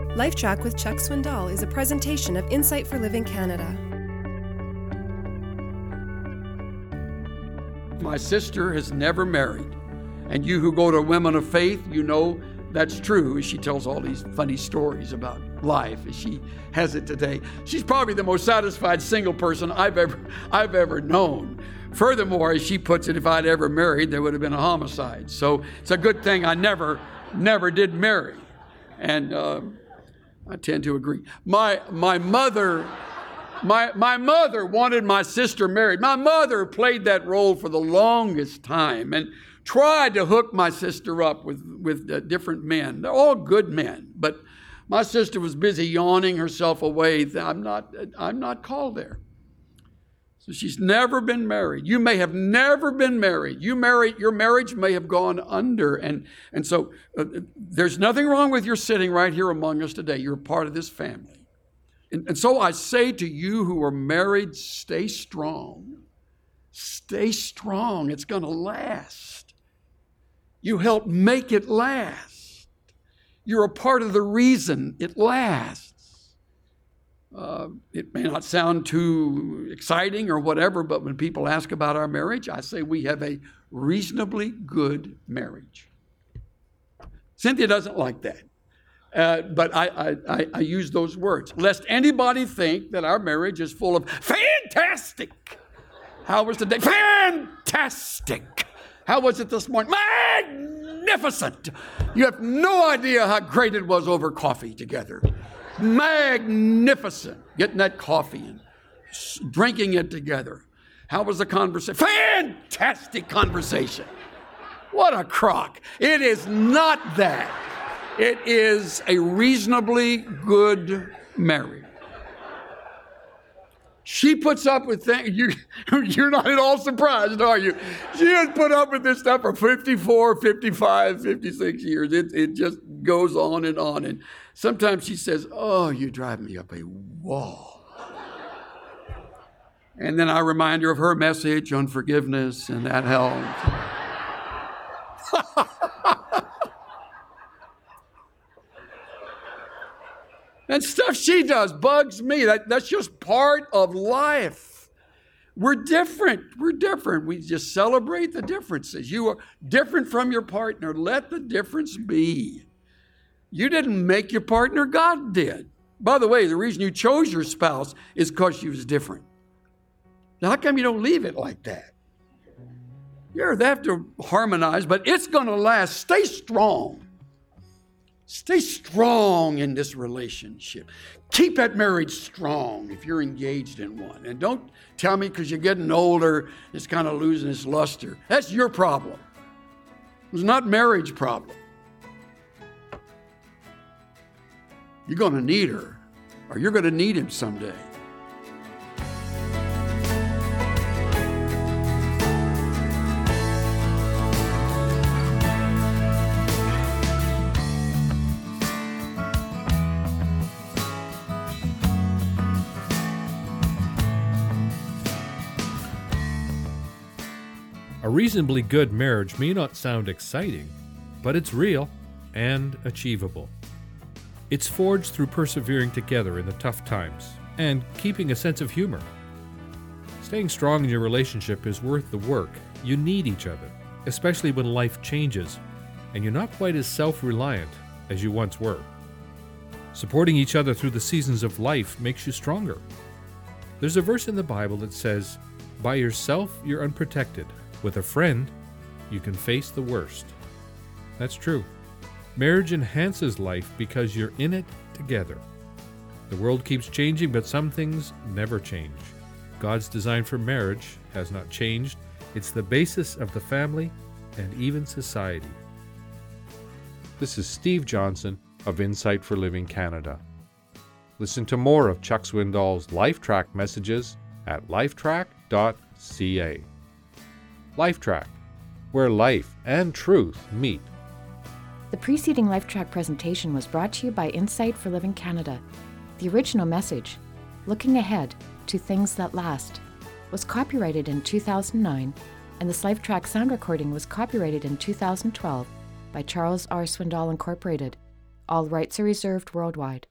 LifeTrack with Chuck Swindoll is a presentation of Insight for Living Canada. My sister has never married. And you who go to Women of Faith, you know that's true. She tells all these funny stories about life as she has it today. She's probably the most satisfied single person I've ever known. Furthermore, as she puts it, if I'd ever married, there would have been a homicide. So it's a good thing I never did marry. And I tend to agree. My mother wanted my sister married. My mother played that role for the longest time and tried to hook my sister up with different men. They're all good men, but my sister was busy yawning herself away. I'm not called there. So she's never been married. You may have never been married. Your marriage may have gone under. And so there's nothing wrong with your sitting right here among us today. You're a part of this family. And so I say to you who are married, stay strong. Stay strong. It's going to last. You help make it last. You're a part of the reason it lasts. It may not sound too exciting or whatever, but when people ask about our marriage, I say we have a reasonably good marriage. Cynthia doesn't like that, but I use those words, lest anybody think that our marriage is full of fantastic. How was the day? Fantastic. How was it this morning? Magnificent. You have no idea how great it was over coffee together. Magnificent. Getting that coffee and drinking it together. How was the conversation? Fantastic conversation. What a crock. It is not that. It is a reasonably good marriage. She puts up with things. You're not at all surprised, are you? She has put up with this stuff for 54, 55, 56 years. It just goes on. And sometimes she says, oh, you drive me up a wall. And then I remind her of her message on forgiveness, and that helps. And stuff she does bugs me. That's just part of life. We're different. We just celebrate the differences. You are different from your partner. Let the difference be. You didn't make your partner, God did. By the way, the reason you chose your spouse is because she was different. Now, how come you don't leave it like that? Yeah, they have to harmonize, but it's going to last. Stay strong. Stay strong in this relationship. Keep that marriage strong if you're engaged in one. And don't tell me because you're getting older, it's kind of losing its luster. That's your problem. It's not marriage problem. You're going to need her, or you're going to need him someday. A reasonably good marriage may not sound exciting, but it's real and achievable. It's forged through persevering together in the tough times and keeping a sense of humor. Staying strong in your relationship is worth the work. You need each other, especially when life changes and you're not quite as self-reliant as you once were. Supporting each other through the seasons of life makes you stronger. There's a verse in the Bible that says, "By yourself you're unprotected. With a friend, you can face the worst." That's true. Marriage enhances life because you're in it together. The world keeps changing, but some things never change. God's design for marriage has not changed. It's the basis of the family and even society. This is Steve Johnson of Insight for Living Canada. Listen to more of Chuck Swindoll's LifeTrack messages at lifetrack.ca. LifeTrack, where life and truth meet. The preceding LifeTrack presentation was brought to you by Insight for Living Canada. The original message, Looking Ahead to Things That Last, was copyrighted in 2009, and this LifeTrack sound recording was copyrighted in 2012 by Charles R. Swindoll Incorporated. All rights are reserved worldwide.